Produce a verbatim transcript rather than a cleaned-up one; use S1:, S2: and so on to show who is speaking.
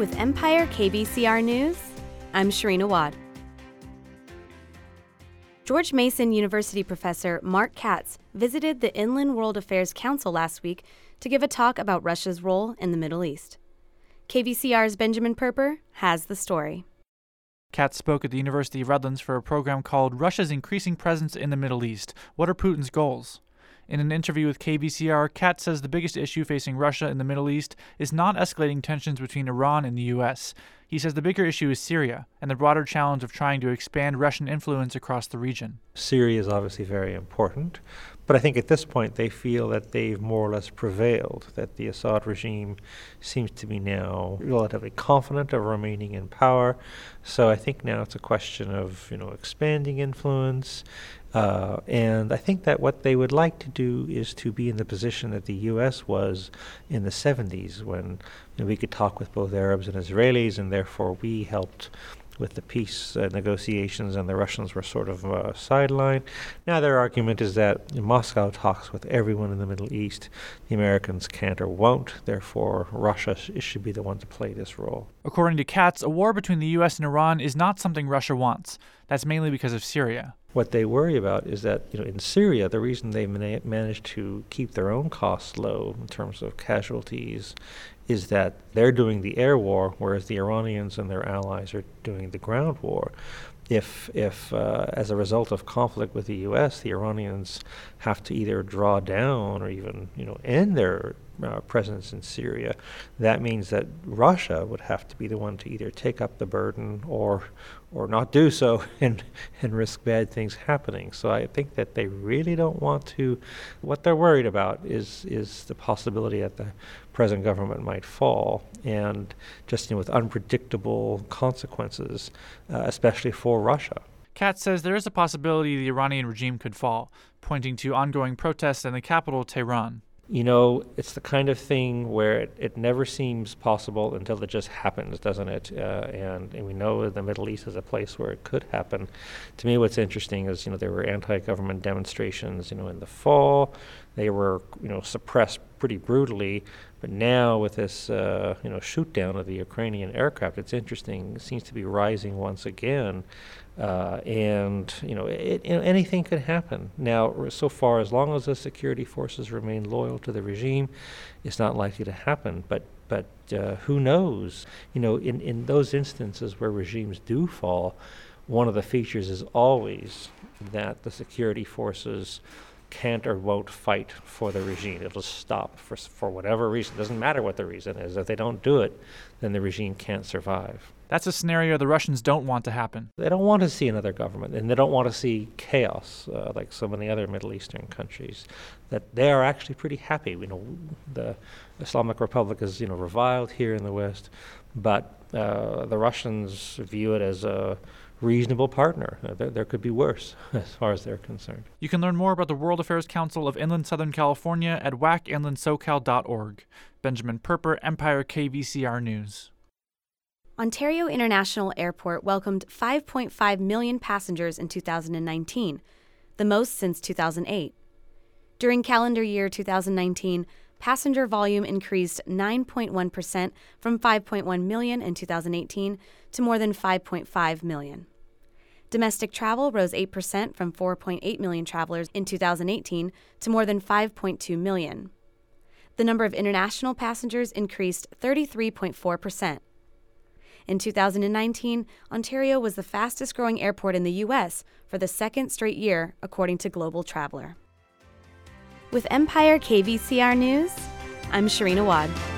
S1: With Empire K V C R News, I'm Shireen Awad. George Mason University professor Mark Katz visited the Inland World Affairs Council last week to give a talk about Russia's role in the Middle East. K V C R's Benjamin Perper has the story.
S2: Katz spoke at the University of Redlands for a program called Russia's Increasing Presence in the Middle East. What are Putin's goals? In an interview with K V C R, Katz says the biggest issue facing Russia in the Middle East is not escalating tensions between Iran and the U S. He says the bigger issue is Syria and the broader challenge of trying to expand Russian influence across the region.
S3: Syria is obviously very important, but I think at this point they feel that they've more or less prevailed, that the Assad regime seems to be now relatively confident of remaining in power. So I think now it's a question of, you know, expanding influence. Uh, and I think that what they would like to do is to be in the position that the U S was in the seventies, when you know, we could talk with both Arabs and Israelis, and therefore we helped with the peace uh, negotiations, and the Russians were sort of uh, sidelined. Now their argument is that Moscow talks with everyone in the Middle East. The Americans can't or won't. Therefore, Russia sh- should be the one to play this role.
S2: According to Katz, a war between the U S and Iran is not something Russia wants. That's mainly because of Syria.
S3: What they worry about is that, you know, in Syria, the reason they mana- managed to keep their own costs low in terms of casualties is that they're doing the air war, whereas the Iranians and their allies are doing the ground war. If, if uh, as a result of conflict with the U S, the Iranians have to either draw down or even, you know, end their uh, presence in Syria, that means that Russia would have to be the one to either take up the burden or or not do so and and risk bad things happening. So I think that they really don't want to. What they're worried about is is the possibility that the present government might fall, and just, you know, with unpredictable consequences, uh, especially for Russia.
S2: Katz says there is a possibility the Iranian regime could fall, pointing to ongoing protests in the capital, Tehran.
S3: You know, it's the kind of thing where it, it never seems possible until it just happens, doesn't it? Uh, and, and we know the Middle East is a place where it could happen. To me, what's interesting is, you know, there were anti-government demonstrations, you know, in the fall. They were, you know, suppressed pretty brutally. But now with this, uh, you know, shoot down of the Ukrainian aircraft, it's interesting. It seems to be rising once again. Uh, and, you know, it, you know, anything could happen. Now, so far, as long as the security forces remain loyal to the regime, it's not likely to happen. But, but uh, who knows? You know, in, in those instances where regimes do fall, one of the features is always that the security forces can't or won't fight for the regime. It'll stop for for whatever reason. It doesn't matter what the reason is. If they don't do it, then the regime can't survive.
S2: That's a scenario the Russians don't want to happen.
S3: They don't want to see another government, and they don't want to see chaos uh, like so many other Middle Eastern countries. That they are actually pretty happy. You know, the Islamic Republic is, you know, reviled here in the West, but uh, the Russians view it as a reasonable partner. Uh, there, there could be worse as far as they're concerned.
S2: You can learn more about the World Affairs Council of Inland Southern California at w a c inland socal dot org. Benjamin Perper, Empire K V C R News.
S1: Ontario International Airport welcomed five point five million passengers in two thousand nineteen, the most since two thousand eight. During calendar year two thousand nineteen, passenger volume increased nine point one percent from five point one million in two thousand eighteen to more than five point five million. Domestic travel rose eight percent from four point eight million travelers in two thousand eighteen to more than five point two million. The number of international passengers increased thirty-three point four percent. In two thousand nineteen, Ontario was the fastest-growing airport in the U S for the second straight year, according to Global Traveler. With Empire K V C R News, I'm Shireen Awad.